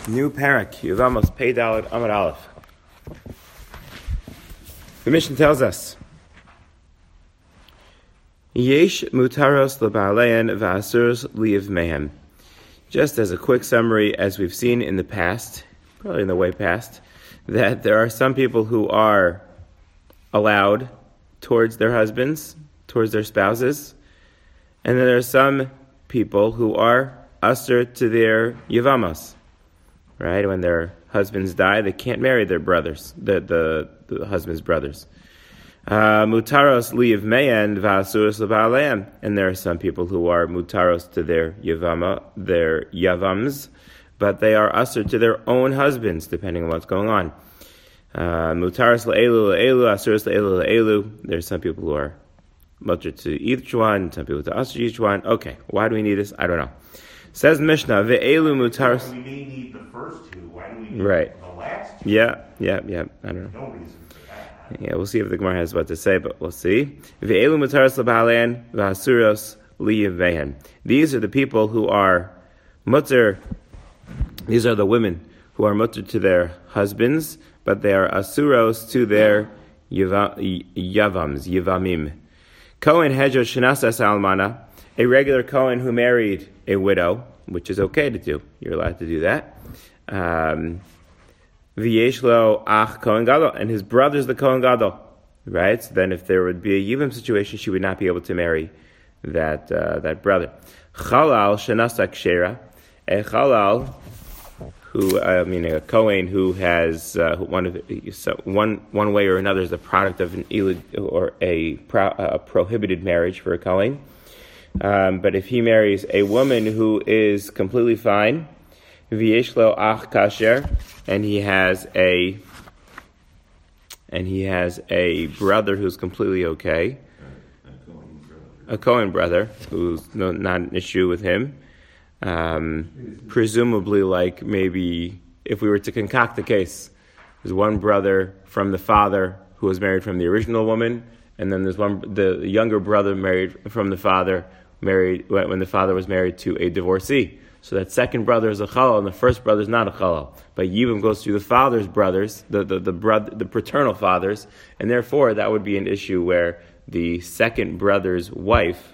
New parak, Yevamos Pei Daled Amud Aleph. The mission tells us, Yesh mutaros leba'alein va'asuros li'ivmehem. Just as a quick summary, as we've seen in the past, probably in the way past, that there are some people who are allowed towards their husbands, towards their spouses, and then there are some people who are asur to their yevamos. Right, when their husbands die, they can't marry their brothers, the husband's brothers. Mutaros li'ivmehem va'asuros leba'aleim, and there are some people who are mutaros to their yavams, but they are asur to their own husbands, depending on what's going on. Mutaros le'elu le'elu, asuros le'elu le'elu. There's some people who are mutter to each one, some people to asur to each one. Okay, why do we need this? I don't know. Says the Mishnah, ve'elu mutaros. We may need the first two. Why do we need the last two? Yeah. I don't know. No reason for that. Yeah, we'll see if the Gemara has what to say, but we'll see. Ve'elu mutaros leba'alein v'asuros li'ivmehem. These are the people who are mutter. These are the women who are mutter to their husbands, but they are asuros to their yavamim. Kohen hedjo shenasas almana, a regular Kohen who married a widow, which is okay to do. You're allowed to do that. V'yeshlo ach Kohen gadol, and his brother's the Kohen gadol, right? So then, if there would be a yivam situation, she would not be able to marry that brother. Chalal shenasa kshera, a chalal a Kohen who has one way or another is the product of an or a prohibited marriage for a Kohen. But if he marries a woman who is completely fine, v'yeshlo ach kasher, and he has a brother who's completely okay, a Kohen brother who's not an issue with him. Presumably, like maybe if we were to concoct the case, there's one brother from the father who was married from the original woman, and then there's the younger brother married from the father, married when the father was married to a divorcee. So that second brother is a chalal, and the first brother is not a chalal. But Yibam goes through the father's brothers, the paternal fathers, and therefore that would be an issue where the second brother's wife.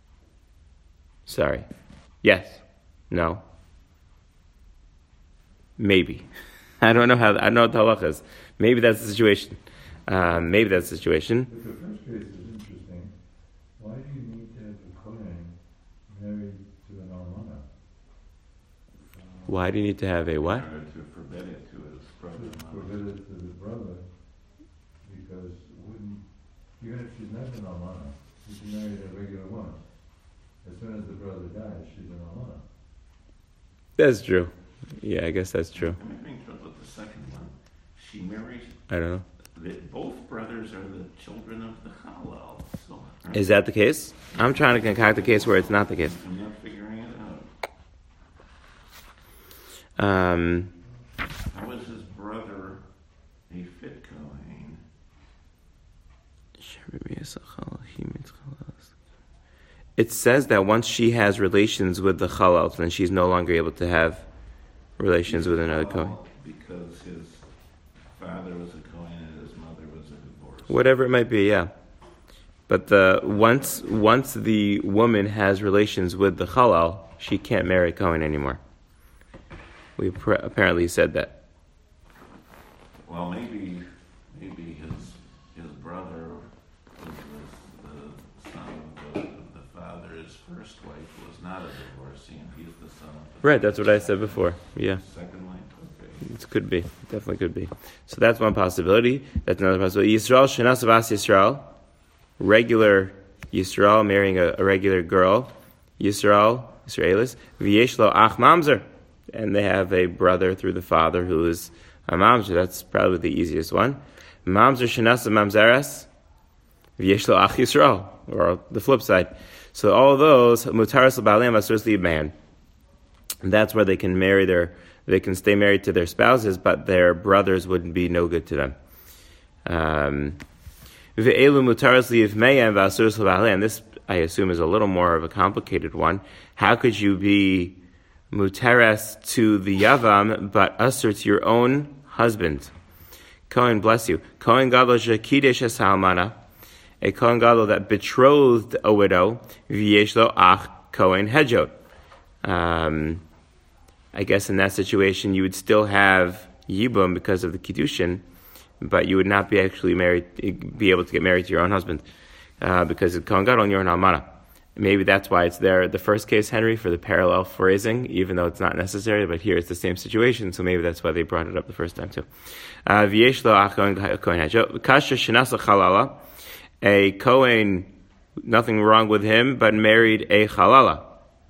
No. Maybe. I don't know what the halakha is. Maybe that's the situation. But the first case is interesting. Why do you need to have a Kohen married to an almana? Why do you need to have a what? To forbid it to his brother. Forbid it to the brother, because even if she's not an almana, if she married a regular woman, as soon as the brother dies, she's an almana. That's true. Yeah, I guess that's true. I'm having trouble with the second one. She marries. I don't know. Both brothers are the children of the Halal. So is that the case? I'm trying to concoct the case where it's not the case. I'm not figuring it out. How is his brother a fit Kohen? It says that once she has relations with the Chalal, then she's no longer able to have relations with another Kohen. Because his father was a Kohen and his mother was a divorcee. Whatever it might be, yeah. But once the woman has relations with the Chalal, she can't marry Kohen anymore. We apparently said that. Well, maybe his brother was the son of the father's first wife, who was not a divorcee, and he's the son of the Right, that's what I said before. Yeah. second wife. Okay. It could be. Definitely could be. So that's one possibility. That's another possibility. Yisrael, Shenas Avas Yisrael. Regular Yisrael marrying a regular girl. Israelis. V'yeshlo ach mamzer. And they have a brother through the father who is a mamzer. That's probably the easiest one. Mamzer Shenas Mamzeres. V'yeshlo ach Yisrael. Or the flip side. So all of those, mutaras l'ba'aleim asuros li'ivmehem. And that's where they can stay married to their spouses, but their brothers would be no good to them. Ve'elu mutaros li'ivmehem v'asuros leba'aleim. This, I assume, is a little more of a complicated one. How could you be muteres to the yavam, but asur to your own husband. Kohen, bless you. Kohen gadol shekidesh es ha'almana, a Kohen gadol that betrothed a widow, v'yesh lo ach Kohen hedjot. I guess in that situation you would still have yibum because of the kiddushin, but you would not be actually be able to get married to your own husband because of Kohen gadol and your own almana. Maybe that's why it's there, the first case, Henry, for the parallel phrasing, even though it's not necessary, but here it's the same situation, so maybe that's why they brought it up the first time too. V'yesh lo ach Kohen hedjot. Kasher shenasa chalala, a Kohen, nothing wrong with him, but married a chalala.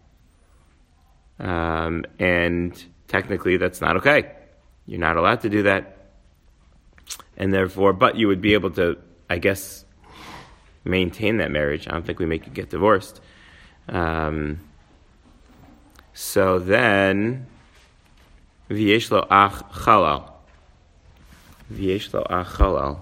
And technically that's not okay. You're not allowed to do that. And therefore, but you would be able to, I guess, maintain that marriage. I don't think we make you get divorced. So then, v'yesh lo ach chalal. V'yesh lo ach chalal.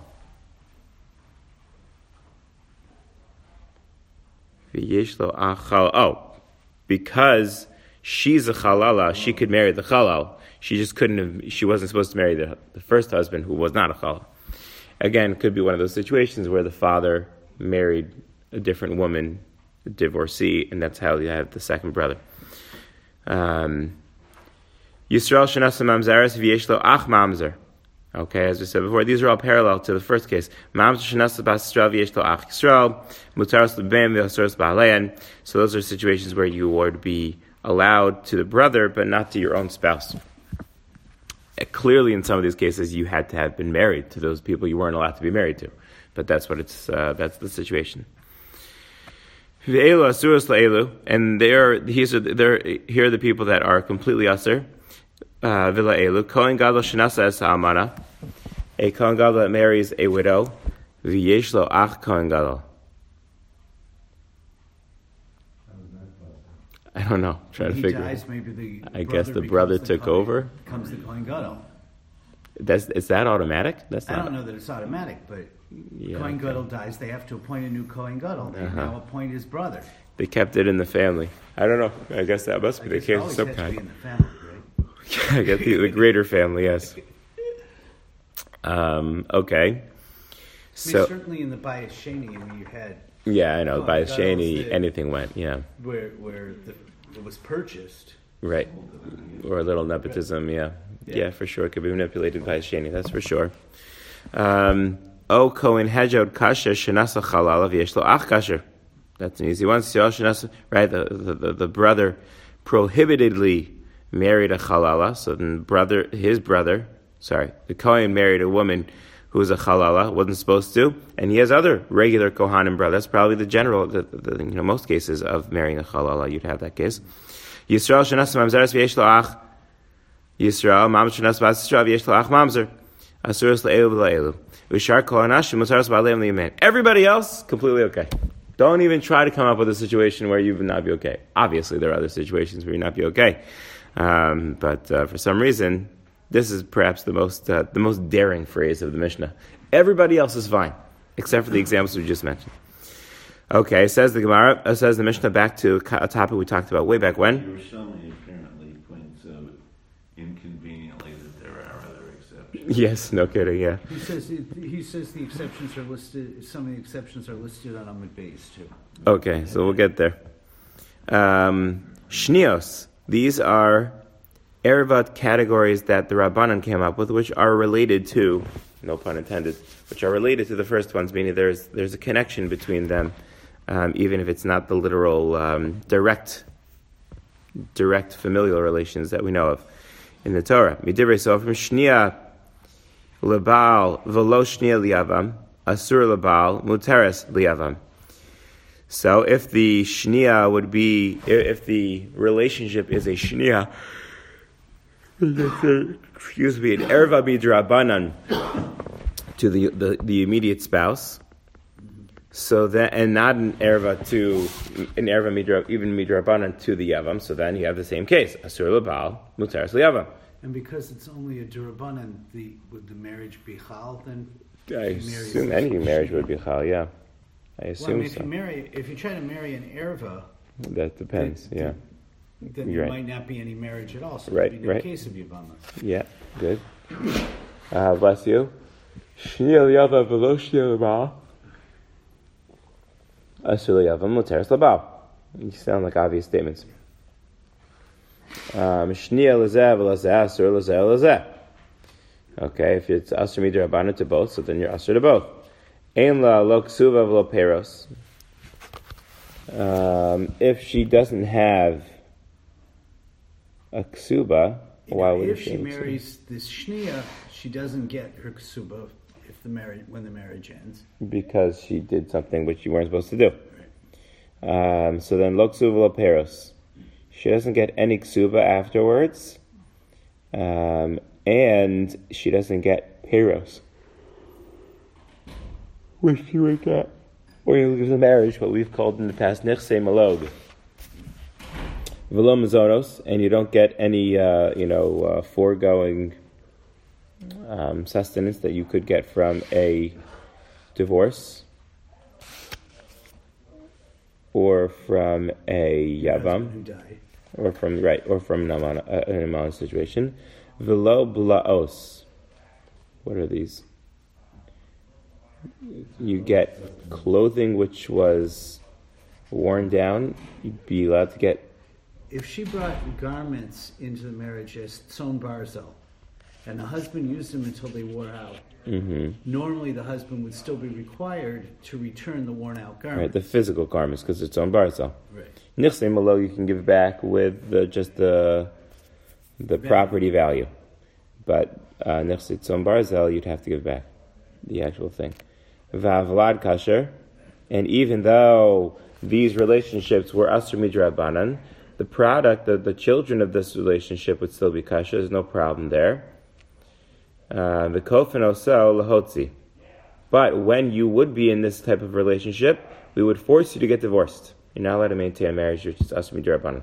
V'yesh lo ach chalal. Oh, because she's a chalala, she could marry the chalal. She just couldn't have, she wasn't supposed to marry the first husband who was not a chalal. Again, it could be one of those situations where the father married a different woman, a divorcee, and that's how you have the second brother. Yisrael shenasa mamzeres v'yesh lo ach mamzer. Okay, as we said before, these are all parallel to the first case. Mamzer shenasa bas Yisrael v'yesh lo ach Yisrael, mutaros l'bem v'asoros ba'alein. So those are situations where you would be allowed to the brother, but not to your own spouse. Clearly, in some of these cases, you had to have been married to those people you weren't allowed to be married to. But that's what it's. That's the situation. Ve'elu asuros la'elu, and here are the people that are completely asur. V'la'elu kohen gadol shenasa es ha'almana, a kohen gadol that marries a widow. V'yesh lo ach kohen gadol. I don't know. Trying to figure. Dies, maybe I guess the brother took over. Comes the Kohen Gadol. Is that automatic? That's not. I don't know that it's automatic, but Kohen Gadol dies. They have to appoint a new Kohen Gadol. They now appoint his brother. They kept it in the family. I don't know. I guess that must be the case of some kind. Be in the family, right? I guess the greater family. Yes. Okay. So certainly in the Bayis Sheni, you had. Yeah, I know. By Shani, anything went. Yeah. It was purchased. Right. Or a little nepotism. Yeah. Yeah, for sure. It could be manipulated by Shani. That's for sure. O Kohen Hedjod Kasher Shenasa Chalala V'yesh Lo Ach Kasher. That's an easy one. Right. The brother prohibitedly married a Chalala. So then the Kohen married a woman who's a chalala, wasn't supposed to, and he has other regular kohanim brothers. That's probably the general, most cases of marrying a chalala, you'd have that case. Yisrael shenas mamzeres v'yesh lo ach Yisrael, mam shenas bas Yisrael v'yesh lo ach mamzer asuros le'elu v'le'elu u'shar kol hanashim mutaros ba'aleim li'yamen. Everybody else, completely okay. Don't even try to come up with a situation where you would not be okay. Obviously, there are other situations where you'd not be okay, but for some reason, this is perhaps the most daring phrase of the Mishnah. Everybody else is fine, except for the examples we just mentioned. Okay, says the Gemara, says the Mishnah, back to a topic we talked about way back when. Yerushalmi apparently points out inconveniently that there are other exceptions. Yes, no kidding, yeah. He says the exceptions are listed. Some of the exceptions are listed on Amud Beis too. Okay, so we'll get there. Shnios. These are Erevat categories that the Rabbanan came up with, which are related to, no pun intended, which are related to the first ones, meaning there's a connection between them, even if it's not the literal direct familial relations that we know of in the Torah. Midivrei Sofrim Shnia Lebal Velo Shnia Liavam Asur Lebal Muteres Liavam. So if the Shnia would be, if the relationship is a Shnia, excuse me, an erva midrabanan to the immediate spouse, so that, and not an erva midrabanan to the yavam. So then you have the same case: asur lebal, muteres liyavam. And because it's only a durabanan, would the marriage be chal then? I assume any marriage would be chal. Yeah, I assume so. If you try to marry an erva, that depends. Yeah. then there might not be any marriage at all. So right, there'd be no case of Yavama. Yeah, good. Bless you. Shniel Yava v'lo shniel Yava. Asur Yavam l'teres labal. You sound like obvious statements. Shniel l'zeh v'lazeh asur l'zeh l'zeh. Okay, if it's asur midrabanan to both, so then you're asur to both. Ein la lo ksuva v'lo peros. If she doesn't have a ksuba, why would if she marries this shnia, she doesn't get her ksuba when the marriage ends, because she did something which you weren't supposed to do. Right. So then lo ksuva lo peros. She doesn't get any ksuba afterwards, and she doesn't get peros, which she would get when you leave the marriage, what we've called in the past nichsei malog. V'lo mazonos, and you don't get any, foregoing sustenance that you could get from a divorce or from a yavam, or from an amana situation. V'lo blaos. What are these? You get clothing which was worn down. You'd be allowed to get. If she brought garments into the marriage as tzon barzel, and the husband used them until they wore out, normally the husband would still be required to return the worn out garments. Right, the physical garments, because it's tzon barzel. Right. Nichsei malo you can give back with just the property value, but nichsei tzon barzel you'd have to give back the actual thing. V'avlad kasher, and even though these relationships were asur midrabanan, the product, the children of this relationship would still be kasher. There's no problem there. The kofen osel lahotzi. But when you would be in this type of relationship, we would force you to get divorced. You're not allowed to maintain a marriage. You're just asur midrabanan.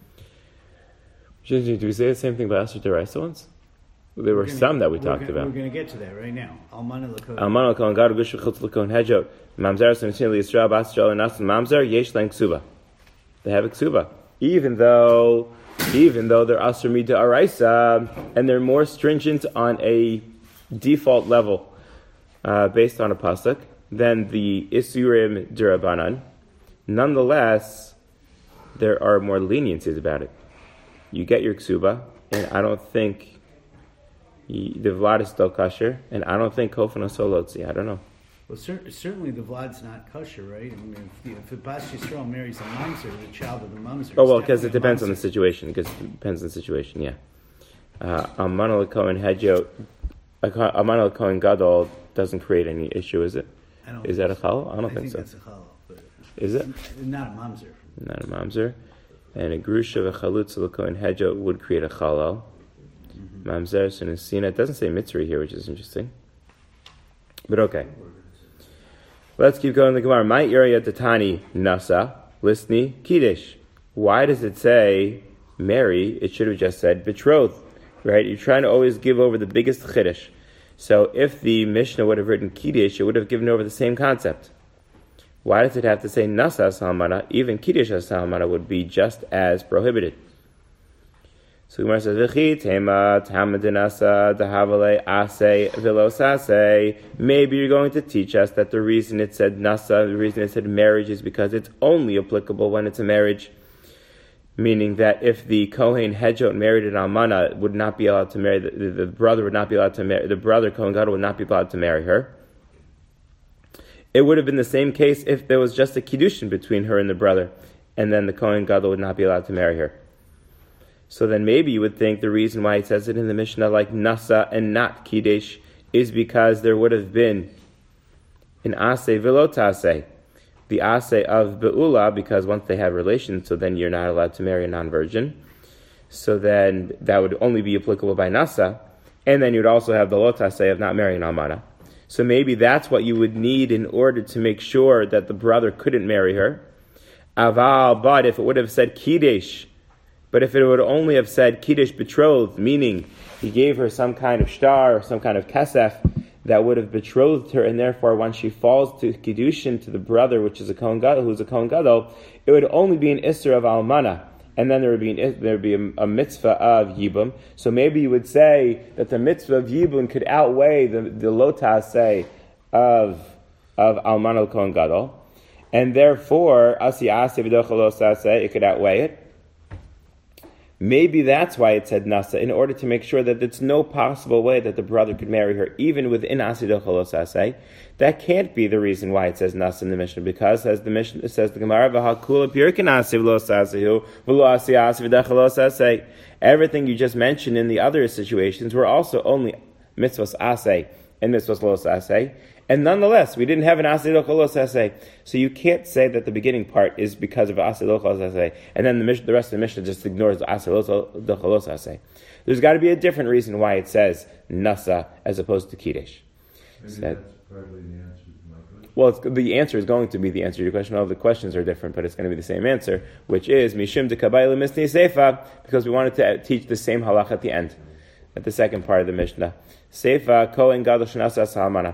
Do we say the same thing about asur d'oraisa ones? There were some that we talked about. We're going to get to that right now. Almana l'kohen. Almana l'kohen gadu gush v'chutz l'kohen hedjot. Mamzer s'nechin l'Yisrael bas Yisrael and mamzer yesh lein ksuba. They have a ksuba. Even though they're asur mid'oraisa and they're more stringent on a default level based on a pasuk than the isurim d'rabanan, nonetheless there are more leniencies about it. You get your ksuba, and I don't think the vlad is still kosher, and I don't think kofen osolotzi. I don't know. Well, certainly the vlad's not kosher, right? I mean, if the Bas Yisrael marries a mamzer, the child of the mamzer. Oh well, because it depends on the situation. Yeah. Almana l'kohen hedjot, almana l'kohen gadol doesn't create any issue, is it? Is that a chalal? I don't think so. That's a chalal, but is it? Not a mamzer. Not a mamzer, and a grusha v'chalutz l'kohen hedjot would create a chalal. Mamzer sunesina. It doesn't say mitzri here, which is interesting. But okay. Let's keep going. The Gemara. My area Tatani Nasa Listni Kiddush. Why does it say marry? It should have just said betrothed, right? You're trying to always give over the biggest chiddush. So if the Mishnah would have written Kiddush, it would have given over the same concept. Why does it have to say Nasa Salmana? Even Kiddush Salmana would be just as prohibited. So Gemara says, maybe you're going to teach us that the reason it said nasa, the reason it said marriage is because it's only applicable when it's a marriage. Meaning that if the Kohen Hedjot married an Almana, would not be allowed to marry, the brother would not be allowed to marry, the brother Kohen Gadol would not be allowed to marry her. It would have been the same case if there was just a Kiddushin between her and the brother, and then the Kohen Gadol would not be allowed to marry her. So then maybe you would think the reason why it says it in the Mishnah like Nasa and not Kiddush is because there would have been an Aseh v'lo Taseh, the Aseh of Be'ula, because once they had relations, so then you're not allowed to marry a non-virgin. So then that would only be applicable by Nasa, and then you'd also have the Lo Taseh of not marrying Almana. So maybe that's what you would need in order to make sure that the brother couldn't marry her. Aval, but if it would have said Kiddush, but if it would only have said Kiddush betrothed, meaning he gave her some kind of shtar or some kind of kesef that would have betrothed her, and therefore when she falls to Kiddushin to the brother, which is a Kohen Gadol, who's a Kohen Gadol, it would only be an Isser of Almana, and then there would be a mitzvah of Yibum. So maybe you would say that the mitzvah of Yibum could outweigh the lo ta'aseh of Alman Kohen Gadol, and therefore Asi Asi V'docha lo ta'aseh, it could outweigh it. Maybe that's why it said Nasa, in order to make sure that it's no possible way that the brother could marry her, even within Asi V'docha lo ta'aseh. That can't be the reason why it says Nasa in the Mishnah, because as the Mishnah, it says the Gemara, V'hakula pirkin Asi V'lo ta'asehu, V'lo Asi Asi V'docha lo ta'aseh. Everything you just mentioned in the other situations were also only mitzvahs aseh and mitzvahs lo ta'aseh. And nonetheless, we didn't have an Asi V'docha lo ta'aseh. So you can't say that the beginning part is because of Asi V'docha lo ta'aseh, and then the rest of the Mishnah just ignores Asi V'docha lo ta'aseh. There's got to be a different reason why it says Nasa as opposed to Kiddush. Maybe that's partly the answer to my question. Well, the answer is going to be the answer to your question. All of the questions are different, but it's going to be the same answer, which is Mishum de Kabayla Misni Seifa, because we wanted to teach the same halach at the end, at the second part of the Mishnah. Seifa Kohen Gadol Shnasa Salmana.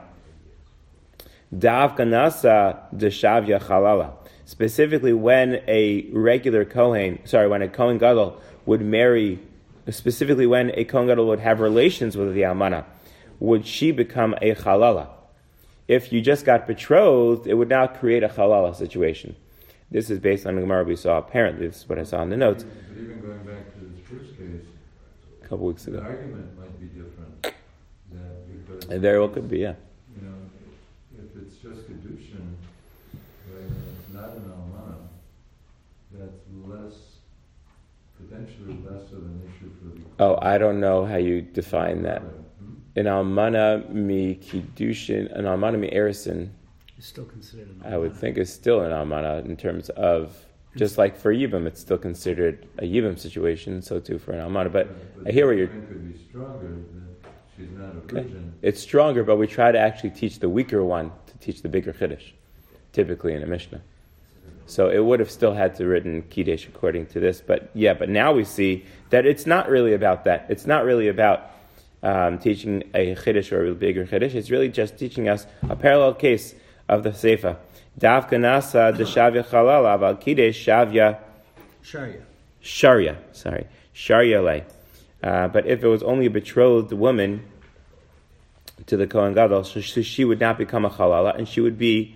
Davka Nasa Deshavya Chalala. Specifically, when a Kohen Gadol would marry, specifically when a Kohen Gadol would have relations with the Almana, would she become a Chalala? If you just got betrothed, it would now create a Chalala situation. This is based on the Gemara we saw. Apparently, this is what I saw in the notes. But even going back to this first case, A couple weeks ago. the argument might be different. Because And very well could be, yeah. you know, if it's just Kedushin, right, and it's not an Almana, that's potentially less of an issue for the... Oh, I don't know how you define that. An Almana mi Kiddushin, an Almana mi Erison, It's still considered an I would almana. think is still an Almana in terms of, just like for Yibam, it's still considered a Yibam situation, so too for an Almana. But I hear what you're... It could be stronger than she's not a Okay. virgin. It's stronger, but we try to actually teach the weaker one to teach the bigger Chiddush, typically in a Mishnah. So it would have still had to written Kiddush according to this. But now we see that it's not really about that. It's not really about teaching a Chiddush or a bigger Chiddush. It's really just teaching us a parallel case of the Seifa. Davka Nasa Deshavya Chalala Aval Kiddush Shavya Sharia. Sharia lay. But if it was only a betrothed woman to the Kohen Gadol, so she would not become a Chalala, and she would be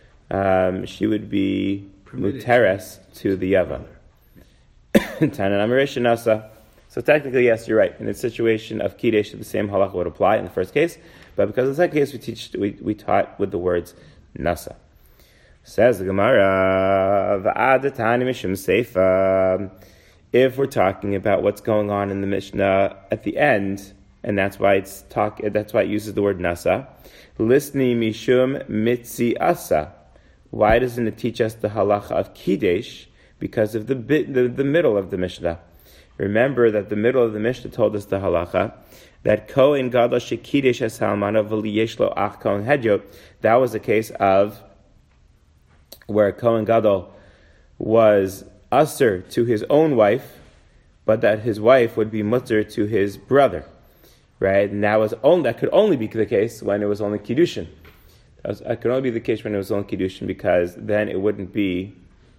muteres to the Yava. Tanan Amirish Nasa. So technically, yes, you're right. In the situation of Kiddush, the same halacha would apply in the first case, but because in the second case we taught with the words Nasa. Says the Gemara, V'adatani Mishum Seifa. If we're talking about what's going on in the Mishnah at the end, and that's why it uses the word Nasa. Lisni Mishum Mitzi Asa. Why doesn't it teach us the halacha of Kiddush? Because of the middle of the Mishnah. Remember that the middle of the Mishnah told us the halacha that Kohen Gadol shekidesh es halmana v'liyesh lo ach Kohen hedyot. That was a case of where Kohen Gadol was usher to his own wife, but that his wife would be mutter to his brother, right? And that could only be the case when it was only kiddushin. It could only be the case when it was only kiddushin, because then it wouldn't be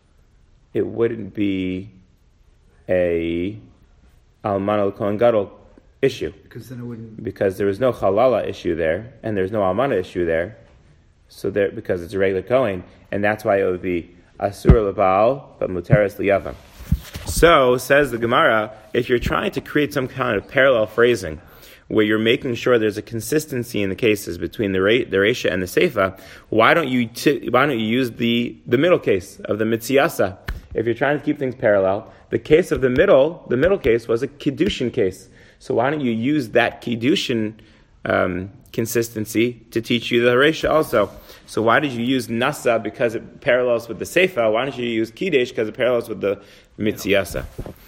a Almana Kohen Gadol issue. Because then it wouldn't... Because there was no Chalala issue there, and there's no Almana issue there, because it's a regular Kohen, and that's why it would be Asur L'Baal, but Muteres L'Yavam. So, says the Gemara, if you're trying to create some kind of parallel phrasing, where you're making sure there's a consistency in the cases between the Reisha and the Seifa, why don't you use the middle case of the Mitziasa? If you're trying to keep things parallel, the case of the middle case was a Kiddushin case. So why don't you use that Kiddushin consistency to teach you the Reisha also? So why did you use Nasa because it parallels with the Seifa? Why don't you use Kiddush because it parallels with the Mitziasa?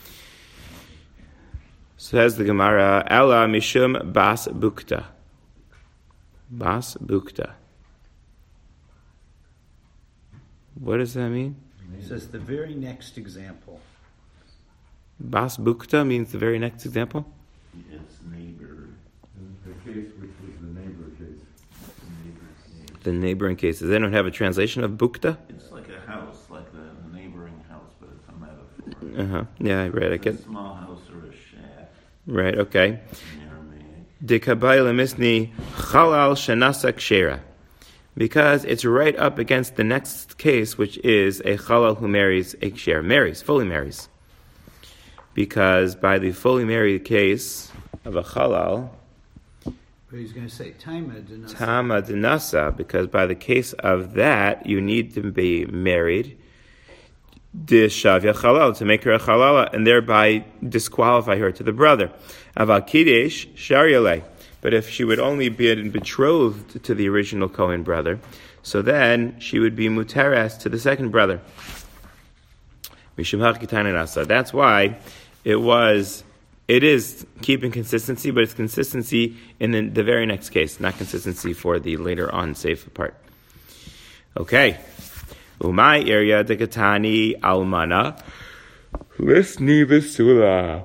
Says the Gemara, Ela Mishum Bas Bukta. Bas Bukta. What does that mean? It says the very next example. Bas Bukta means the very next example? It's neighbor. The case which was the neighbor case. The neighboring cases. They don't have a translation of Bukta? It's like a house, like the neighboring house, but it's a Yeah, right. I get. A small house or a shack Right. Okay. in Aramaic. Dikabayla misni chalal shenasa kshera. Because it's right up against the next case, which is a chalal who marries a ksher, fully marries. Because by the fully married case of a chalal, But he's going to say Tama Dinasa. Tama Dinasa, because by the case of that, you need to be married, Dishavya Chalal, to make her a Chalala, and thereby disqualify her to the brother. Aval Kidesh Sharyale. But if she would only be betrothed to the original Kohen brother, so then she would be Muteres to the second brother. Mishum HaKitana Nasa. That's why it is keeping consistency, but it's consistency in the very next case, not consistency for the later on safe part. Okay. Umay area de Katani Almana. Lisni Visula.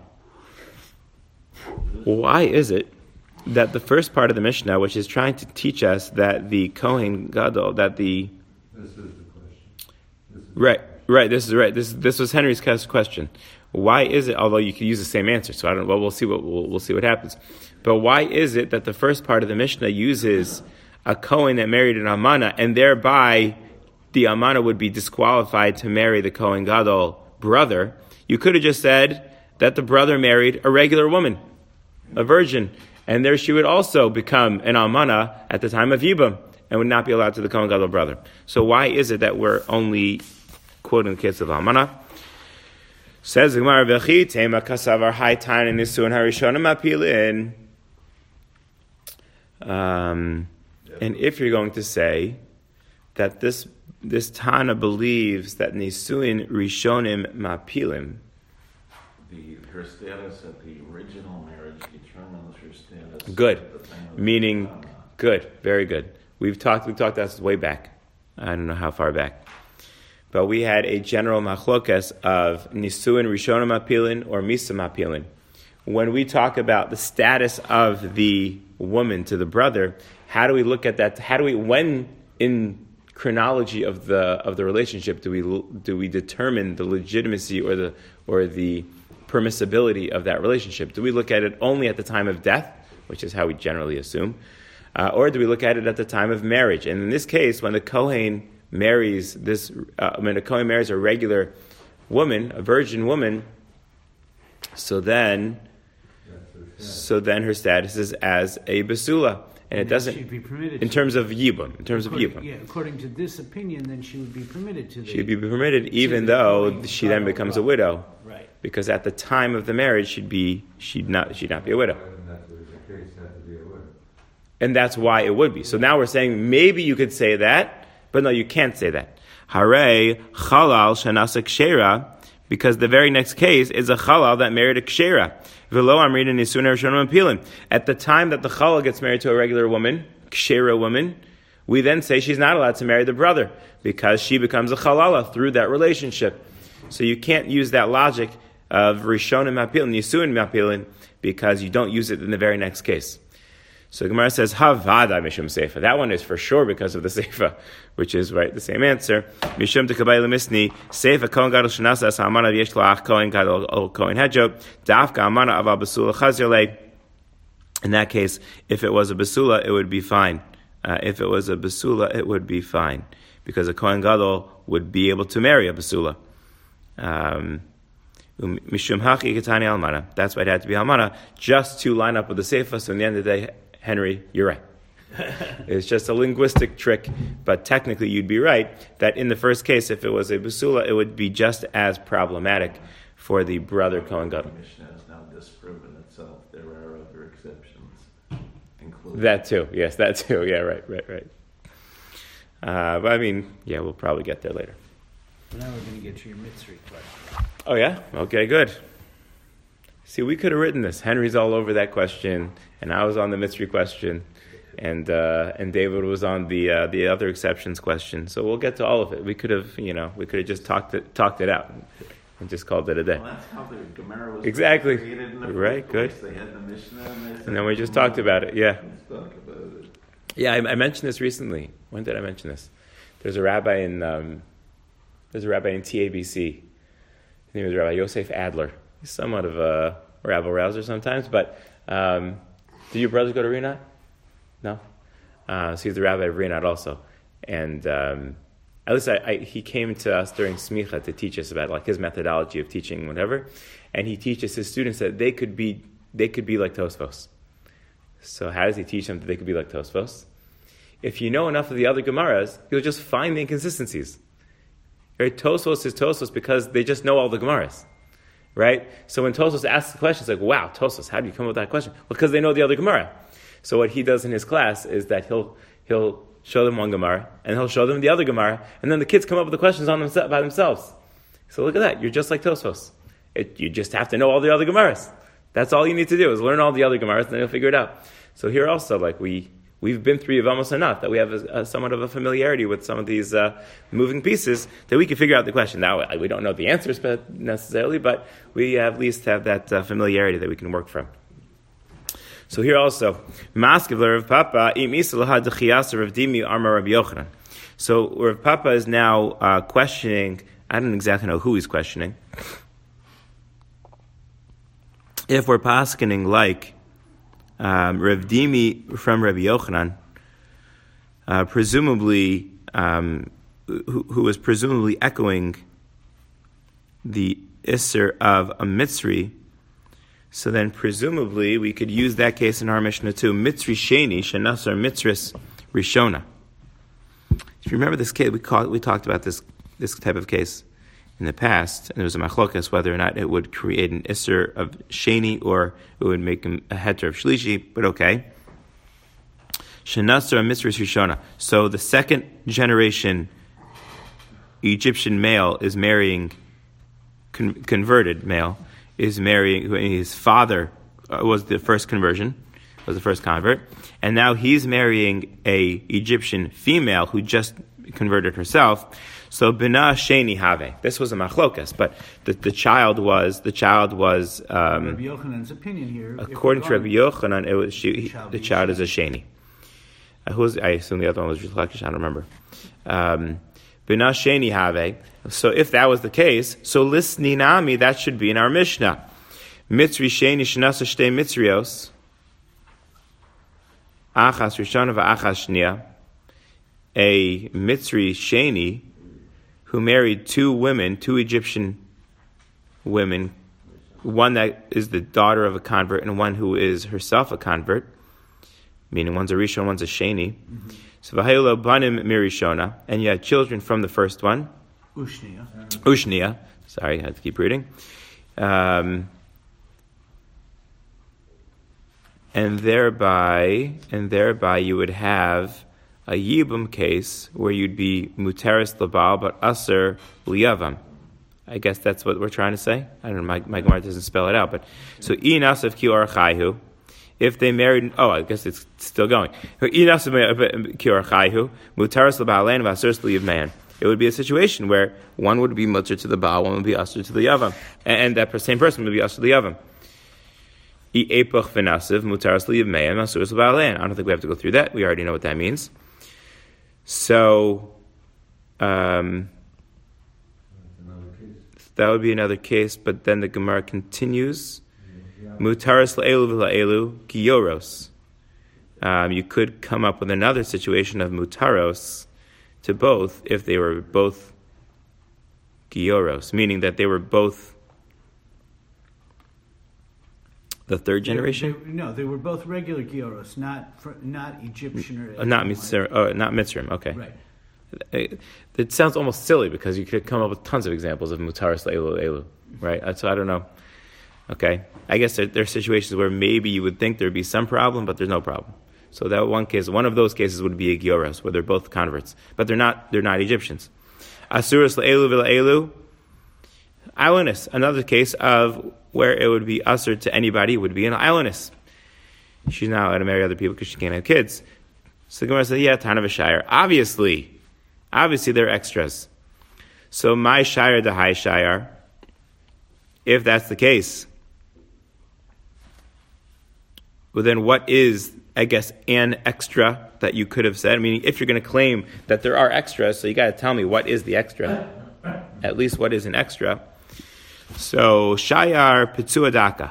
Why is it that the first part of the Mishnah, which is trying to teach us that the Kohen Gadol, that the... This is the question. This is right. This was Henry's question. Why is it? Although you could use the same answer, so I don't. Well, we'll see what happens. But why is it that the first part of the Mishnah uses a Kohen that married an Almana, and thereby the Almana would be disqualified to marry the Kohen Gadol brother? You could have just said that the brother married a regular woman, a virgin, and there she would also become an Almana at the time of Yibam and would not be allowed to the Kohen Gadol brother. So why is it that we're only quoting the case of Almana? Says the Gemara, "V'chi tema kasavar haitan and nisun harishonim apilin." And if you're going to say that this Tana believes that nisuin rishonim mapilim, Her status at the original marriage determines her status. Good, at the time of meaning the good, very good. We've talked about this way back. I don't know how far back. But we had a general machlokas of nisuin rishonim apilin or misa apilin. When we talk about the status of the woman to the brother, how do we look at that? When in chronology of the relationship do we determine the legitimacy or the permissibility of that relationship? Do we look at it only at the time of death, which is how we generally assume, or do we look at it at the time of marriage? And in this case, when the Kohen marries when a Kohen marries a regular woman, a virgin woman, so then her status is as a basula, and it doesn't. She'd be permitted in terms of yibum. Yeah, according to this opinion, then she would be permitted to. She'd be permitted, even though she then becomes a widow. Right. Because at the time of the marriage, she'd not be a widow. And that's why it would be. So now we're saying maybe you could say that. But no, you can't say that. Hare chalal shenasa kshera, because the very next case is a chalal that married a kshera. V'lo amrina nisun harishonim apilin. At the time that the chalal gets married to a regular woman, kshera woman, we then say she's not allowed to marry the brother because she becomes a chalala through that relationship. So you can't use that logic of rishonim apilin, nisun apilin, because you don't use it in the very next case. So Gemara says, Havada Mishum Seifa. That one is for sure because of the Seifa, which is right, the same answer. Mishum Tekabay Lemisni, Seifa Kohen Gadol Shanasa As Hamana V'yesh La'ach Kohen Gadol O Kohen Hedjo, Dafka Hamana Aval Basula Chazirle. In that case, if it was a Basula, it would be fine. If it was a Basula, it would be fine. Because a Kohen Gadol would be able to marry a Basula. Mishum Hachi Ketani Almana. That's why it had to be Almana, just to line up with the Seifa. So in the end of the day, Henry, you're right. It's just a linguistic trick, but technically you'd be right that in the first case, if it was a basula, it would be just as problematic for the brother Kohen Gadol. The Mishnah has now disproven itself. There are other exceptions, including That too, yes, that too. Yeah, right. But I mean, yeah, we'll probably get there later. Now we're going to get to your Mitzri question. Oh yeah, okay, good. See, we could have written this. Henry's all over that question, and I was on the mystery question, and David was on the other exceptions question. So we'll get to all of it. We could have just talked it out and just called it a day. Well, that's how the Gemara was exactly created in the right. first place. Good. They had the Mishnah, And then we just talked about it. Yeah. Let's talk about it. Yeah, I mentioned this recently. When did I mention this? There's a rabbi in TABC His name is Rabbi Yosef Adler. He's somewhat of a rabble-rouser sometimes, but did your brothers go to Rinat? No? So he's the rabbi of Rinat also. And at least he came to us during Smicha to teach us about like his methodology of teaching, whatever. And he teaches his students that they could be like Tosfos. So how does he teach them that they could be like Tosfos? If you know enough of the other Gemaras, you'll just find the inconsistencies. Right? Tosfos is Tosfos because they just know all the Gemaras. Right? So when Tosfos asks the question, it's like, wow, Tosfos, how do you come up with that question? Well, because they know the other Gemara. So what he does in his class is that he'll show them one Gemara, and he'll show them the other Gemara, and then the kids come up with the questions by themselves. So look at that. You're just like Tosfos. You just have to know all the other Gemaras. That's all you need to do, is learn all the other Gemaras, and then you'll figure it out. So here also, like we've been through Yevamos enough that we have somewhat of a familiarity with some of these moving pieces that we can figure out the question. Now, we don't know the answers necessarily, but we at least have that familiarity that we can work from. So here also, Maskevler of Papa, Rav Dimi Amar Rabbi Yochanan. So Rav Papa is now questioning, I don't exactly know who he's questioning. If we're paskening like Rav Dimi from Rabbi Yochanan, presumably, who was presumably echoing the Isser of a Mitzri, so then presumably we could use that case in our Mishnah too. Mitzri Sheni, Shenasar Mitzris Rishona. If you remember this case, we talked about this type of case in the past, and there was a machlokas whether or not it would create an Isser of Sheni or it would make a heter of Shlishi, but okay. Shenasar Mitzris Rishona. So the second generation Egyptian male is marrying, converted male, is marrying, his father was the first conversion, was the first convert, and now he's marrying a Egyptian female who just converted herself. So Bina Sheni Have. This was a machlokas, but the child was Rabbi Yochanan's opinion here. According to Rabbi Yochanan, the child is a Sheni. I assume the other one was Lakish, I don't remember. Bina Sheni Have. So if that was the case, so Lisni Nami, that should be in our Mishnah. Mitzri Sheni Shenasa Shtei Mitzrios. Achas Rishona v'achas Shnia. A Mitzri Sheni who married two Egyptian women, one that is the daughter of a convert and one who is herself a convert, meaning one's a Rishon, one's a Sheni. So v'haylo banim mirishona, and you had children from the first one. Ushnia. Sorry, I have to keep reading. And thereby you would have a Yibum case where you'd be Muteris Labal but Aser Liyavam. I guess that's what we're trying to say. I don't know, my Gemara doesn't spell it out, but so Inasav Kior Chayhu. If they married, I guess it's still going. Inasav Kior Chayhu, Muteris Labal and Aser Liyav. It would be a situation where one would be mutter to the Baal, one would be Aser to the Yavam, and that same person would be Aser to the Yavam. I don't think we have to go through that. We already know what that means. So, that would be another case, but then the Gemara continues. Mutaras la'elu v'la'elu giyoros. You could come up with another situation of mutaros to both if they were both gioros, meaning that they were both the third generation? They were both regular gioros, not Egyptian or not Mitzrayim. Okay, right. It sounds almost silly because you could come up with tons of examples of mutaras le'elu, right? So I don't know. Okay, I guess there are situations where maybe you would think there'd be some problem, but there's no problem. So that one of those cases would be a gioros, where they're both converts, but they're not Egyptians. Asuras le'elu v'la'elu. Islandess, another case of where it would be ushered to anybody would be an islandess. She's not allowed to marry other people because she can't have kids. So the Gemara said, Tan of a Shire. Obviously they're extras. So my Shire, the high Shire, if that's the case, well then what is, I guess, an extra that you could have said? I mean, if you're going to claim that there are extras, so you got to tell me what is the extra. At least what is an extra. So Shayar Pitsuadaka.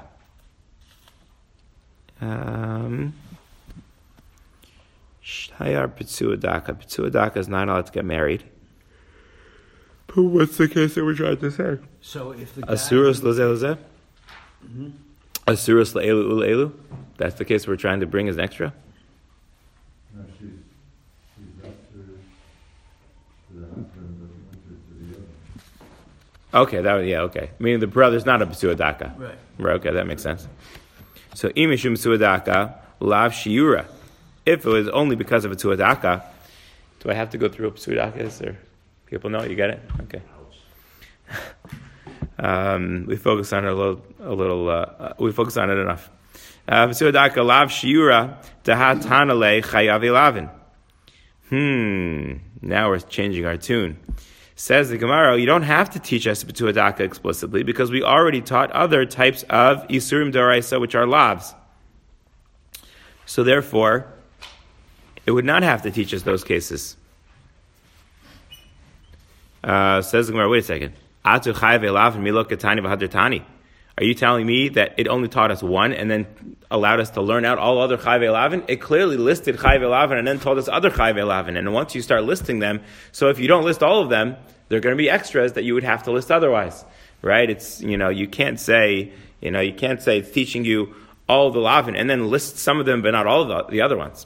Shayar Pitsuadaka. Pitsuadaka is not allowed to get married. But what's the case that we're trying to say? So if the guy... Asurus Lazeh? Asurus La'elu Ula'elu? That's the case we're trying to bring as an extra? No, she's up to the husband, but to the other. Okay, okay. Meaning the brother's not a Pitsuadaka. Right. Right, okay, that makes sense. So, Imishum Suadaka, Lav Shiura. If it was only because of a Suadaka, do I have to go through what Suadaka or people know? You get it? Okay. We focus on it a little. We focus on it enough. Suadaka Lav Shiura, Dahatanale Chayav Elavin. Now we're changing our tune. Says the Gemara, you don't have to teach us B'tuadaka explicitly because we already taught other types of Isurim D'oraisa, which are lavs. So therefore, it would not have to teach us those cases. Says the Gemara, wait a second. Atu Chayav Elav Milo Ketani V'Hadratani. Are you telling me that it only taught us one and then allowed us to learn out all other Chayav Elavin? It clearly listed Chayav Elavin and then told us other Chayav Elavin. And once you start listing them, so if you don't list all of them, there are going to be extras that you would have to list otherwise, right? It's, you can't say it's teaching you all the Lavin and then list some of them but not all of the other ones.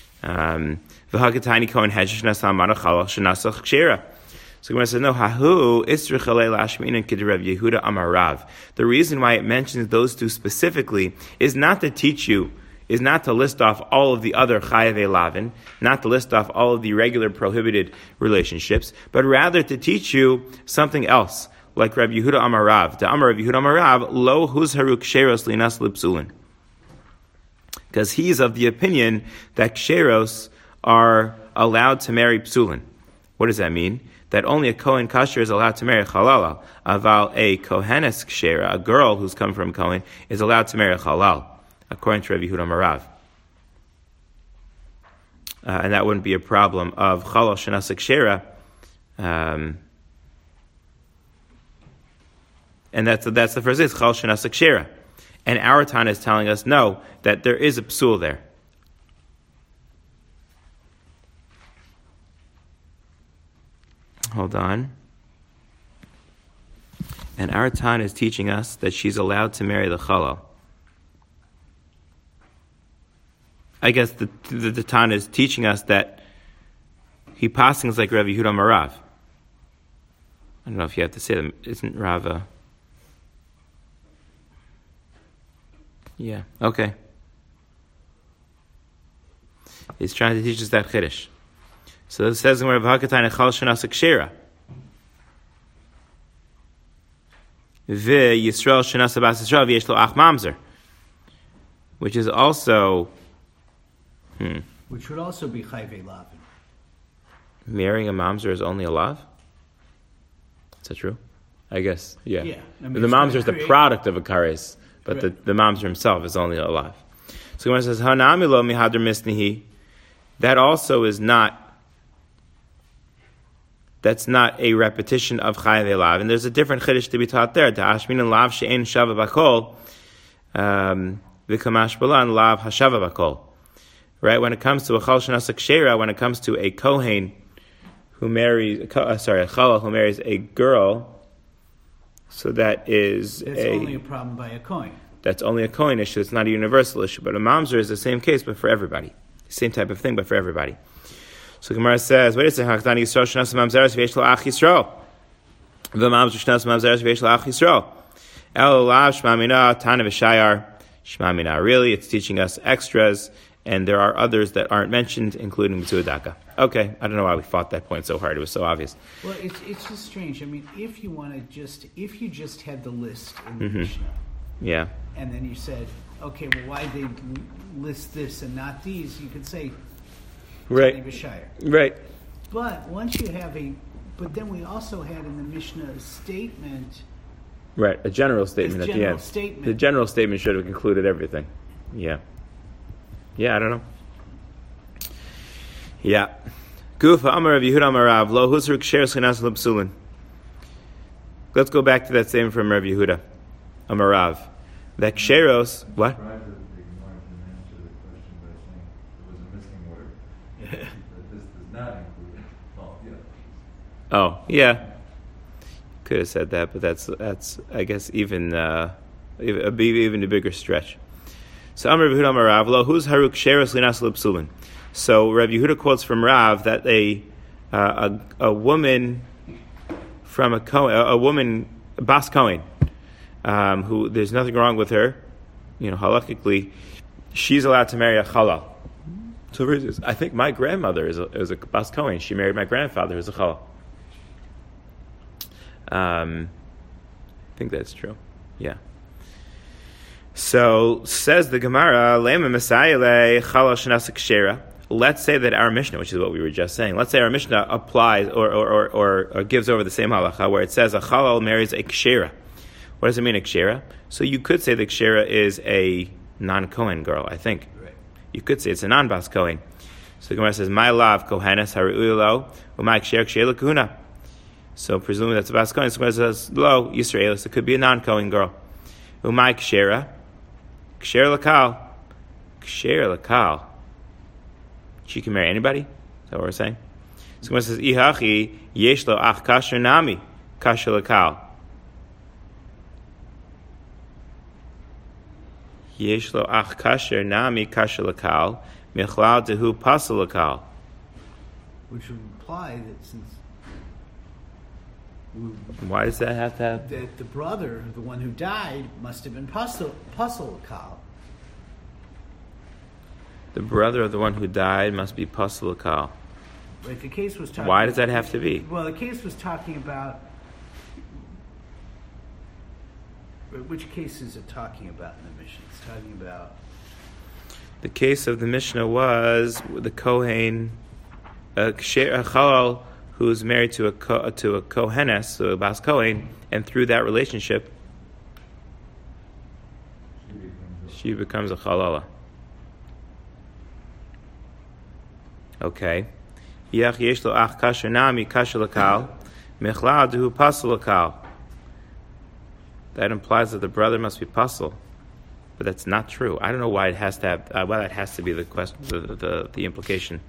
So Gemara says, no, hahu isrich alei lashminan k'Rav Yehuda Amarav. The reason why it mentions those two specifically is not to teach you, is not to list off all of the other chayav elavin, not to list off all of the regular prohibited relationships, but rather to teach you something else, like Rav Yehuda Amarav. The Amar Rav Yehuda Amarav, lo huzharu ksheros linas lipsulin. Because he's of the opinion that ksheros are allowed to marry psulin. What does that mean? That only a Kohen Kasher is allowed to marry Halal. Aval a Kohenes Kshera, a girl who's come from Kohen, is allowed to marry Halal, according to Rav Yehuda Marav. And that wouldn't be a problem of Halal Shenasa Kshera. And that's the first is Halal Shenasa Kshera. And our Tana is telling us, no, that there is a psul there. Hold on. And our Tana is teaching us that she's allowed to marry the Chalal. I guess the Tana is teaching us that he passings like Rav Yehuda Marav. I don't know if you have to say them. Isn't Rava? Yeah, okay. He's trying to teach us that Chiddush. So it says in Rav Hakatayna Chal Shenasa Kshera. Ve Yisrael Shenasa Bas Yisrael V'yesh lo Ach Mamzer. Which is also... Which would also be Chayvei Lavin. Marrying a Mamzer is only a Lav? Is that true? I guess, yeah. I mean, the Mamzer is the product of a Kares, but right. the Mamzer himself is only a Lav. So when it says, Hanami lo mihadr misnihi, that also is not... That's not a repetition of Chayav Elav. And there's a different Chiddush to be taught there. Ta'ashmin and Lav she'en shava bakol. V'kamash balan Lav hashava bakol. Right? When it comes to a Chal Shenasa Kshera, when it comes to a Kohen who marries, a Chalal who marries a girl, so that is That's only a problem by a Kohen. That's only a Kohen issue. It's not a universal issue. But a Mamzer is the same case, but for everybody. Same type of thing, but for everybody. So Gemara says, wait a second, Hakdani Yisrael Shnas Mamzeres V'yesh lo Ach Yisrael. V'Mamzer Shnas Mamzeres V'yesh lo Ach Yisrael. El Lav Shmamina Tana V'Shayar Shmamina. Really, it's teaching us extras, and there are others that aren't mentioned, including Mitzuadaka. Okay, I don't know why we fought that point so hard. It was so obvious. Well, it's just strange. I mean, if you just had the list in the Mishnah, yeah, and then you said, okay, well, why they list this and not these? You could say. Right. Right. But once you have but then we also had in the Mishnah a statement. Right, a general statement at the end. Statement. The general statement should have included everything. Yeah. Yeah, I don't know. Yeah. Gufa Amar Rav Yehuda Amarav Lo Husru Ksher Schenas L'Psulin. let's go back to that same from Rav Yehuda, Amarav. That ksheros, what? Surprised that the Gemara didn't answer the question by saying it was a missing word. That this does not include. Well, yeah. Oh, yeah. Could have said that, but that's I guess even a bigger stretch. So Amar Rav Yehuda Amar Rav Lo, who's haruk ksheros linas l'psulin? So Rav Yehuda quotes from Rav that a woman from a woman Bas Kohen, who there's nothing wrong with her, halakhically, she's allowed to marry a chalal. So for instance, I think my grandmother is a Bas Kohen. She married my grandfather who's a chalal. I think that's true. Yeah. So says the Gemara, Lema Messiah chalal shenasa kshera. Let's say that our Mishnah, which is what we were just saying, let's say our Mishnah applies or gives over the same halacha where it says a chalal marries a kshera. What does it mean, a kshera? So you could say the kshera is a non-Kohen girl, I think. Right. You could say it's a non-Bas Kohen. So the Gemara says, my lav kohenes haru'ulo, u'mai kshera kshera kahuna. So presumably that's a Bas Kohen. So the Gemara says, lo, Yisraelis, it could be a non-Kohen girl. U'mai kshera, kshera lakal, kshera lakal. She can marry anybody? Is that what we're saying? So when it says, Ihachi, yesh lo ach kasher nami, kasher lakal. Yesh lo ach kasher nami, kasher lakal, michlal dehu pasel lakal. Which would imply that since... Why does that have to have? That the brother, the one who died, must have been pasel lakal. The brother of the one who died must be pasel lakal. Right, the case was talking... Why does that have to be? Well, the case was talking about... Which case is it talking about in the Mishnah? It's talking about... The case of the Mishnah was the Kohen, a chalal who's married to a Kohenes, so a Bas Kohen, and through that relationship, she becomes a chalala. Okay. Yach yesh lo ach kasher nami kasher lakal, mechlal dehu pasel lakal. That implies that the brother must be pasel, but that's not true. I don't know why it has to have. Why that has to be the question, the implication.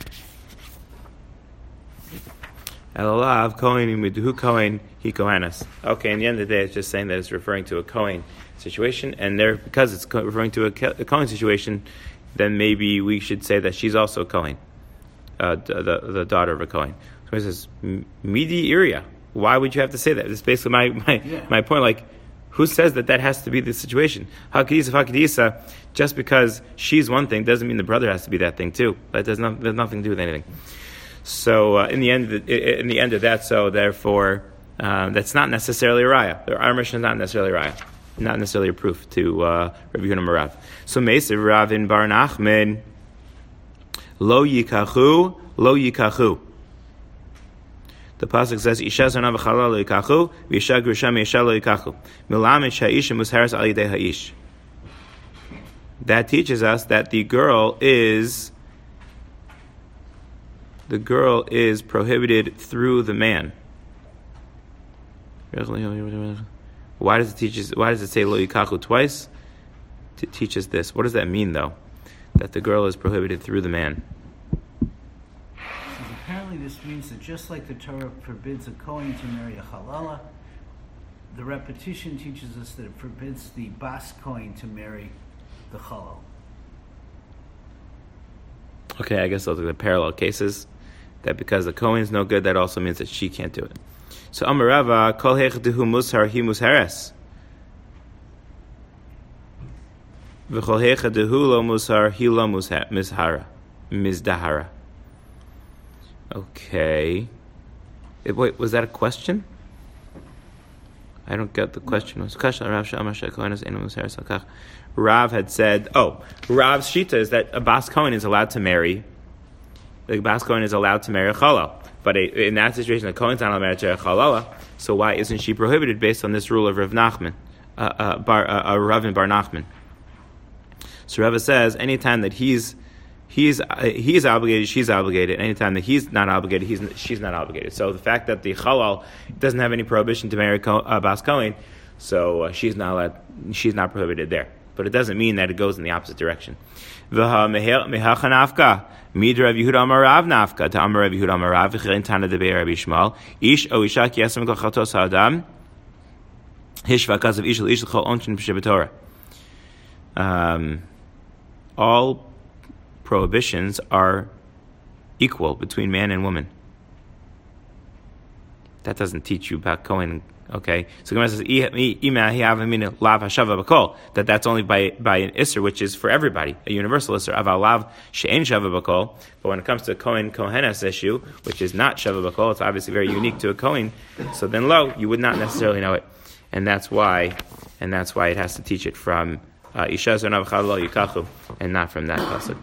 Elalav kohen imiduhu kohen he kohenes. Okay, in the end of the day, it's just saying that it's referring to a kohen situation, and there because it's referring to a kohen situation, then maybe we should say that she's also a kohen. The daughter of a Kohen. So he says, Midi Iria. Why would you have to say that? It's basically my point. Like, who says that has to be the situation? Hakadisa, just because she's one thing doesn't mean the brother has to be that thing too. That there's nothing to do with anything. So in the end of that, so therefore, that's not necessarily a raya. Our mission is not necessarily a raya, not necessarily a proof to Rav Yehuda Marav. So Meisiv Ravin Bar Nachman. Lo yikachu, lo yikachu. The pasuk says, "Isha zona v'chalal lo yikachu, v'isha grusha meisha lo yikachu." Milamed ha'isha musharas al yidei ha'ish. That teaches us that the girl is prohibited through the man. Why does it say lo yikachu twice? To teach us this. What does that mean, though? That the girl is prohibited through the man. Apparently this means that just like the Torah forbids a Kohen to marry a Halala, the repetition teaches us that it forbids the Bas Kohen to marry the Halal. Okay, I guess those are the parallel cases. That because the Kohen is no good, that also means that she can't do it. So Amarava, Kol Hechdehu Mushar Hi Mushares. V'chol hechadehu lo musar hi lo mizdahara. Okay. Wait, was that a question? I don't get the question. Rav had said, Rav's shita is that a Bas Kohen is allowed to marry. The Bas Kohen is allowed to marry a chalal. But in that situation, the Kohen's not allowed to marry a chalala. So why isn't she prohibited based on this rule of Rav Nachman, Rav and Bar Nachman? So Rava says, anytime that he's he's obligated, she's obligated. Anytime that he's not obligated, she's not obligated. So the fact that the Chalal doesn't have any prohibition to marry Bas Kohen, so she's not prohibited there. But it doesn't mean that it goes in the opposite direction. Midra Yehuda Amarav Nafka to Amarav Yehuda Amarav V'chirin Tana Debei Rabbi Shmuel Ish O Isha Ki Yasem Kol Chatos Ha'adam Hishva Kasav Ish L'Ish L'Chol Onshin B'Shabbat Torah. All prohibitions are equal between man and woman. That doesn't teach you about Kohen. Okay, so Gemara says that that's only by an isser, which is for everybody, a universal isser. Aval lav she'en shava b'kol. But when it comes to Kohenes issue, which is not shava b'kol, it's obviously very unique to a Kohen. So then, you would not necessarily know it, and that's why it has to teach it from Isha Zonav Chalal Yikachu, and not from that pasuk.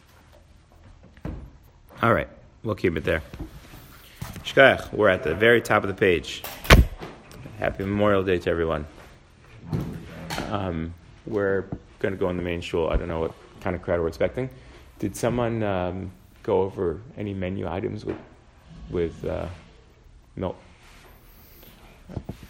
All right, we'll keep it there. Shkach, we're at the very top of the page. Happy Memorial Day to everyone. We're going to go in the main shul. I don't know what kind of crowd we're expecting. Did someone go over any menu items with milk?